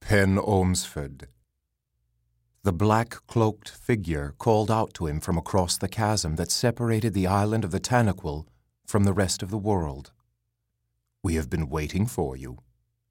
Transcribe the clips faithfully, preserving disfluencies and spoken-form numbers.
Pen Ormsford. The black-cloaked figure called out to him from across the chasm that separated the island of the Tanaquil from the rest of the world. "We have been waiting for you."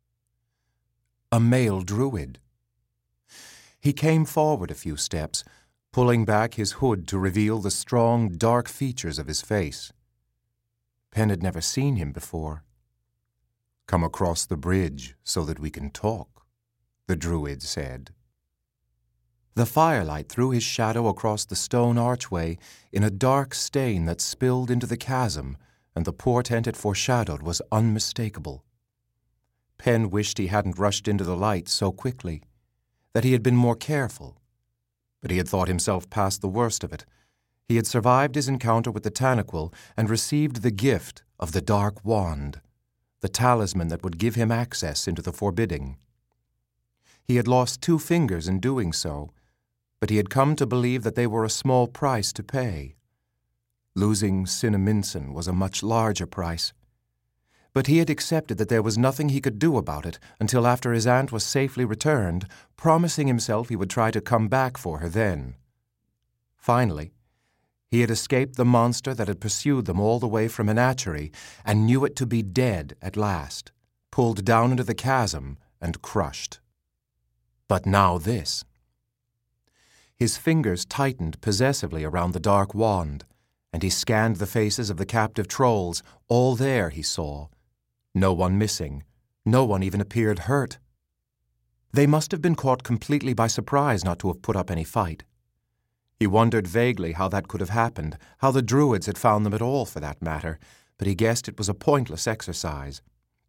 A male druid. He came forward a few steps, pulling back his hood to reveal the strong, dark features of his face. Pen had never seen him before. "Come across the bridge so that we can talk," the druid said. The firelight threw his shadow across the stone archway in a dark stain that spilled into the chasm, and the portent it foreshadowed was unmistakable. Pen wished he hadn't rushed into the light so quickly, that he had been more careful. But he had thought himself past the worst of it. He had survived his encounter with the Tanaquil and received the gift of the Dark Wand, the talisman that would give him access into the forbidding. He had lost two fingers in doing so, but he had come to believe that they were a small price to pay. Losing Cinnaminson was a much larger price. But he had accepted that there was nothing he could do about it until after his aunt was safely returned, promising himself he would try to come back for her then. Finally, he had escaped the monster that had pursued them all the way from Enatchery and knew it to be dead at last, pulled down into the chasm and crushed. But now this. His fingers tightened possessively around the dark wand, and he scanned the faces of the captive trolls. All there, he saw. No one missing. No one even appeared hurt. They must have been caught completely by surprise not to have put up any fight. He wondered vaguely how that could have happened, how the druids had found them at all, for that matter, but he guessed it was a pointless exercise.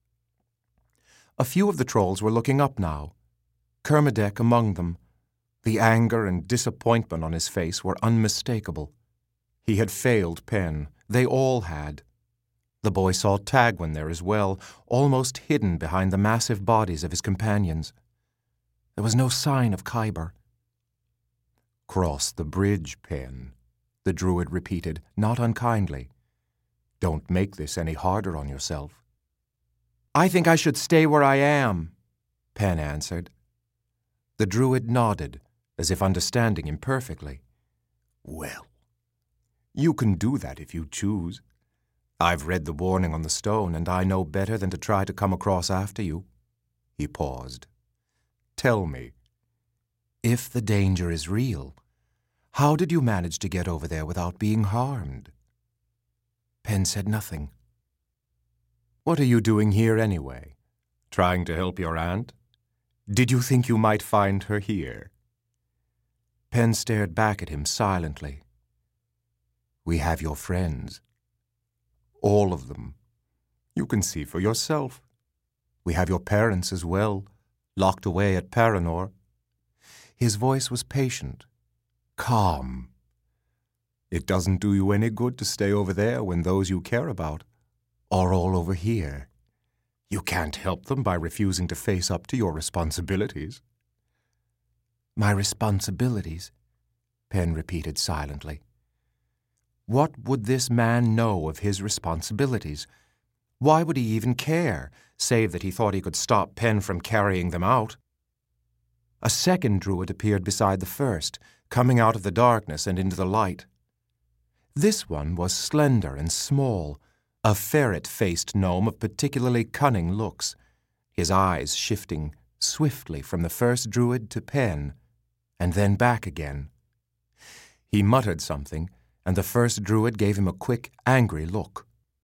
A few of the trolls were looking up now, Kermadec among them. The anger and disappointment on his face were unmistakable. He had failed Pen. They all had. The boy saw Tagwin there as well, almost hidden behind the massive bodies of his companions. There was no sign of Khyber. "Cross the bridge, Pen," the druid repeated, not unkindly. "Don't make this any harder on yourself." "I think I should stay where I am," Pen answered. The druid nodded, as if understanding him perfectly. "Well, you can do that if you choose. I've read the warning on the stone, and I know better than to try to come across after you." He paused. "Tell me, if the danger is real, how did you manage to get over there without being harmed?" Pen said nothing. "What are you doing here anyway? Trying to help your aunt? Did you think you might find her here?" Pen stared back at him silently. "We have your friends. All of them. You can see for yourself. We have your parents as well, locked away at Paranor." His voice was patient, calm. "It doesn't do you any good to stay over there when those you care about are all over here. You can't help them by refusing to face up to your responsibilities." "My responsibilities," Pen repeated silently. What would this man know of his responsibilities? Why would he even care, save that he thought he could stop Pen from carrying them out? A second druid appeared beside the first, coming out of the darkness and into the light. This one was slender and small, a ferret-faced gnome of particularly cunning looks, his eyes shifting swiftly from the first druid to Pen, and then back again. He muttered something, and the first druid gave him a quick, angry look.